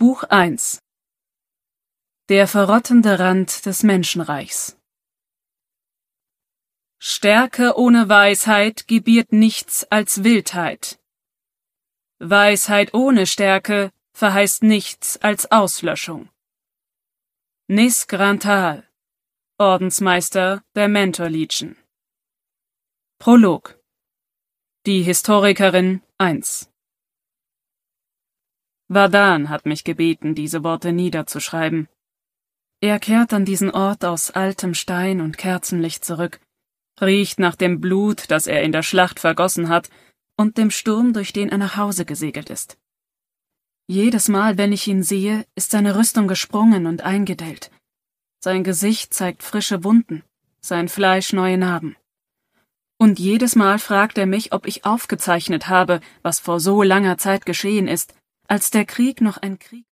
Buch 1 Der verrottende Rand des Menschenreichs. Stärke ohne Weisheit gebiert nichts als Wildheit. Weisheit ohne Stärke verheißt nichts als Auslöschung. Nis Granthal, Ordensmeister der Mentorlegion. Prolog. Die Historikerin 1. Vadan hat mich gebeten, diese Worte niederzuschreiben. Er kehrt an diesen Ort aus altem Stein und Kerzenlicht zurück, riecht nach dem Blut, das er in der Schlacht vergossen hat, und dem Sturm, durch den er nach Hause gesegelt ist. Jedes Mal, wenn ich ihn sehe, ist seine Rüstung gesprungen und eingedellt. Sein Gesicht zeigt frische Wunden, sein Fleisch neue Narben. Und jedes Mal fragt er mich, ob ich aufgezeichnet habe, was vor so langer Zeit geschehen ist, als der Krieg noch ein Krieg